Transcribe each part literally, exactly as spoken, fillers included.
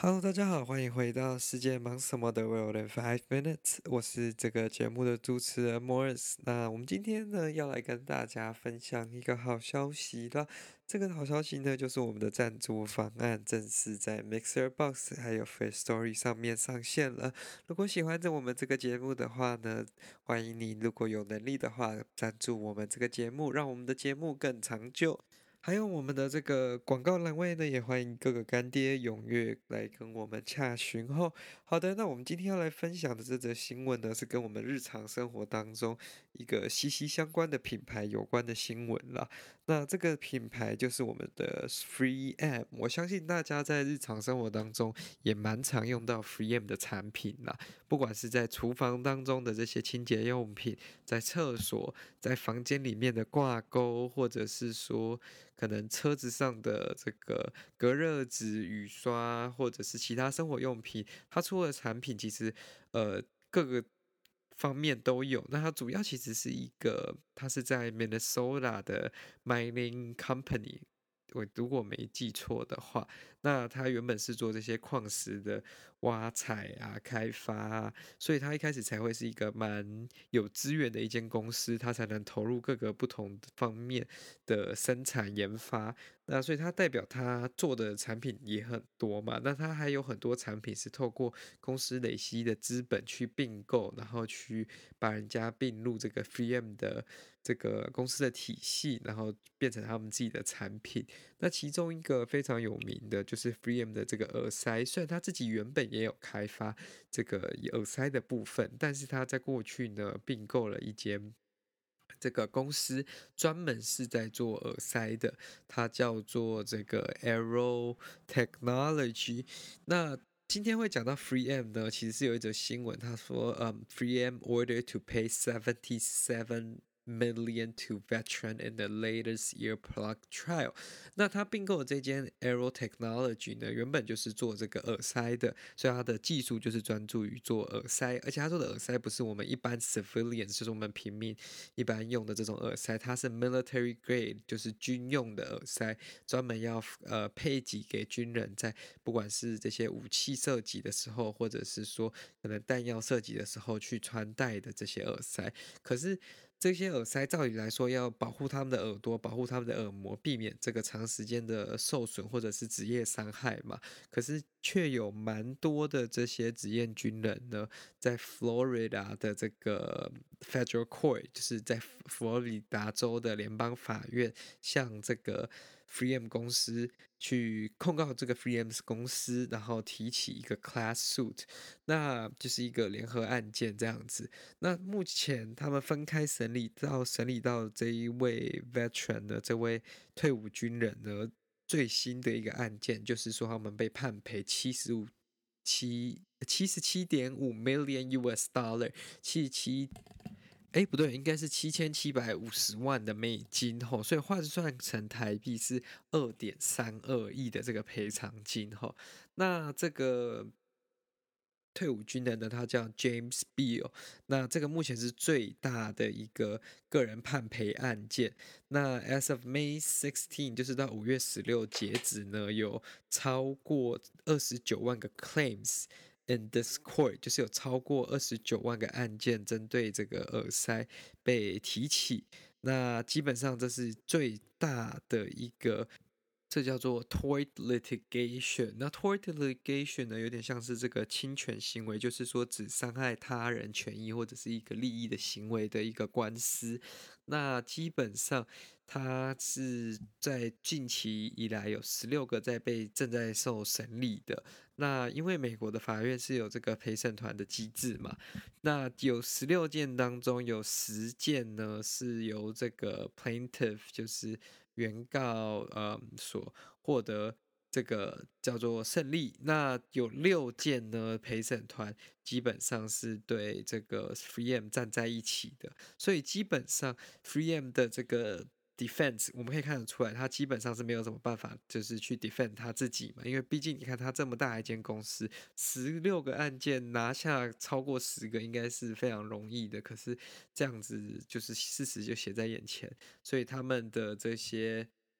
Hello，大家好，欢迎回到世界忙什么的 World in Five Minutes，我是这个节目的主持人 Morris。那我们今天呢，要来跟大家分享一个好消息啦。这个好消息呢，就是我们的赞助方案正式在 Mixer Box 还有 First Story 上面上线了。如果喜欢着我们这个节目的话呢，欢迎你如果有能力的话，赞助我们这个节目，让我们的节目更长久。还有我们的这个广告栏位呢，也欢迎各个干爹踊跃来跟我们洽询哦。好的，那我们今天要来分享的这则新闻呢，是跟我们日常生活当中一个息息相关的品牌有关的新闻啦。那这个品牌就是我们的 three M，我相信大家在日常生活当中也蛮常用到 three M 的产品啦，不管是在厨房当中的这些清洁用品，在厕所、在房间里面的挂钩，或者是说可能车子上的这个隔热纸、雨刷，或者是其他生活用品，它出的产品其实呃各个方面都有。那它主要其实是一个，它是在 Minnesota 的 mining company。我如果没记错的话，那它原本是做这些矿石的挖采啊、开发啊，所以它一开始才会是一个蛮有资源的一间公司，它才能投入各个不同方面的生产研发。那所以它代表它做的产品也很多嘛，那它还有很多产品是透过公司累积的资本去并购，然后去把人家并入这个 three M 的这个公司的体系，然后变成他们自己的产品。那其中一个非常有名的就是 three M 的这个耳塞，虽然他自己原本也有开发这个耳塞的部分，但是他在过去呢并购了一间这个公司，专门是在做耳塞的，它叫做这个 Aero Technology。那今天会讲到 three M 呢，其实是有一则新闻，他说，嗯，three M order to pay seventy seven million to veteran in the latest earplug trial。那它并购的这间 Aero Technology 呢，原本就是做这个耳塞的，所以它的技术就是专注于做耳塞，而且它做的耳塞不是我们一般 civilians，就是我们平民一般用的这种耳塞，它是 military grade，就是军用的耳塞，专门要呃配给给军人在不管是这些武器射击的时候，或者是说可能弹药射击的时候去穿戴的这些耳塞。可是这些耳塞照理来说要保护他们的耳朵，保护他们的耳膜，避免这个长时间的受损或者是职业伤害嘛。可是却有蛮多的这些职业军人呢，在 Florida 的这个 Federal Court，就是在佛罗里达州的联邦法院，向这个 three M 公司去控告这个 three M 公司，然后提起一个 class suit，那就是一个联合案件这样子。那目前他们分开审理到审理到这一位 veteran 呢，这位退伍军人呢，最新的一个案件就是说他们被判赔七十五七七十七点五 million U S dollar，七十七。哎，不对，应该是七千七百五十万的美金吼，所以换算成台币是二点三二亿的这个赔偿金吼。那这个退伍军人呢，他叫 James Beal。那这个目前是最大的一个个人判赔案件。那 as of May sixteen，就是到五月十六截止呢，有超过二十九万个 claims in this court，就是有超过二十九万个案件针对这个耳塞被提起。那基本上这是最大的一个，这叫做 tort litigation。那 tort litigation 呢，有点像是这个侵权行为，就是说只伤害他人权益或者是一个利益的行为的一个官司。那基本上它是在近期以来有十六个在被正在受审理的。那因为美国的法院是有这个陪审团的机制嘛，那有十六件当中有十件呢是由这个 plaintiff，就是原告呃所获得这个叫做胜利。那有六件呢陪审团基本上是对这个 three M 站在一起的，所以基本上 three M 的这个 defense 我们可以看得出来，他基本上是没有什么办法，就是去 defend 他自己嘛，因为毕竟你看他这么大一间公司，十六个案件拿下超过十个应该是非常容易的，可是这样子就是事实就写在眼前，所以他们的这些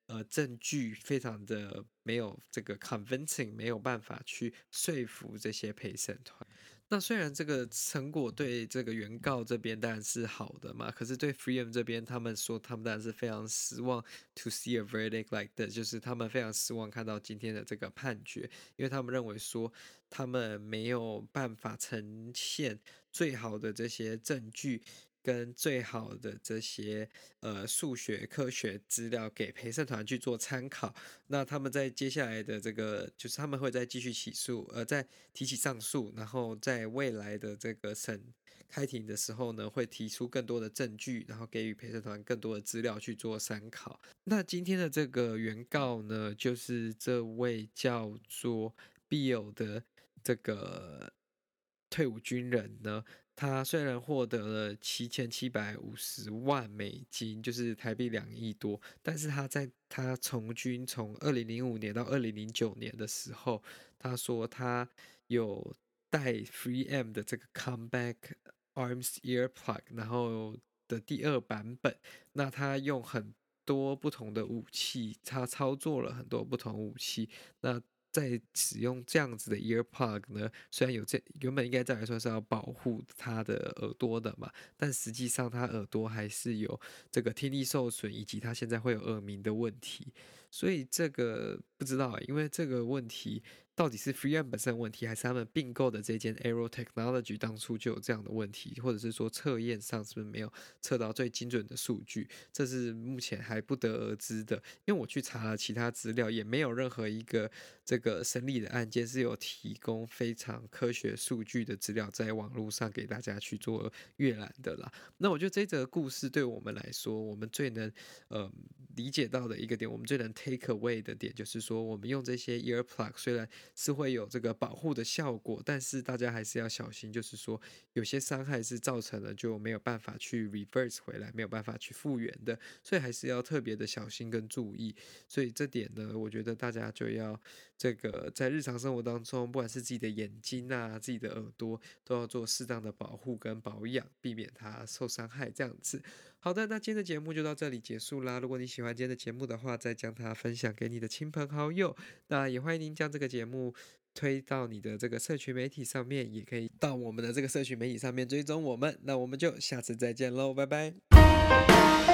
呃证据非常的没有这个 convincing，没有办法去说服这些陪审团。那虽然这个成果对这个原告这边当然是好的嘛，可是对 Freedom 这边，他们说他们当然是非常失望 to see a verdict like that，就是他们非常失望看到今天的这个判决，因为他们认为说他们没有办法呈现最好的这些证据跟最好的这些呃数学科学资料给陪审团去做参考。那他们在接下来的这个，就是他们会再继续起诉，呃，再提起上诉，然后在未来的这个审开庭的时候呢，会提出更多的证据，然后给予陪审团更多的资料去做参考。那今天的这个原告呢，就是这位叫做 Bill 的这个退伍军人呢，他虽然获得了七千七百五十万美金，就是台币两亿多，但是他在他从军从二零零五年到二零零九年的时候，他说他有带 three M 的这个 Comeback Arms Earplug，然后的第二版本，那他用很多不同的武器，他操作了很多不同武器，那在使用这样子的 earplug 呢，虽然有这原本应该再来说是要保护他的耳朵的嘛，但实际上他耳朵还是有这个听力受损，以及他现在会有耳鸣的问题。所以这个不知道欸，因为这个问题到底是 three M 本身的问题，还是他们并购的这间 Aero Technology 当初就有这样的问题，或者是说测验上是不是没有测到最精准的数据，这是目前还不得而知的。因为我去查了其他资料，也没有任何一个这个审理的案件是有提供非常科学数据的资料在网络上给大家去做阅览的啦。那我觉得这则故事对我们来说，我们最能呃理解到的一个点，我们最能 take away 的点，就是说我们用这些 earplug 虽然是会有这个保护的效果，但是大家还是要小心，就是说有些伤害是造成了就没有办法去 reverse 回来，没有办法去复原的，所以还是要特别的小心跟注意。所以这点呢，我觉得大家就要这个在日常生活当中，不管是自己的眼睛啊、自己的耳朵，都要做适当的保护跟保养，避免它受伤害这样子。好的，那今天的节目就到这里结束啦。如果你喜欢今天的节目的话，再将它分享给你的亲朋好友。那也欢迎您将这个节目推到你的这个社群媒体上面，也可以到我们的这个社群媒体上面追踪我们。那我们就下次再见喽，拜拜。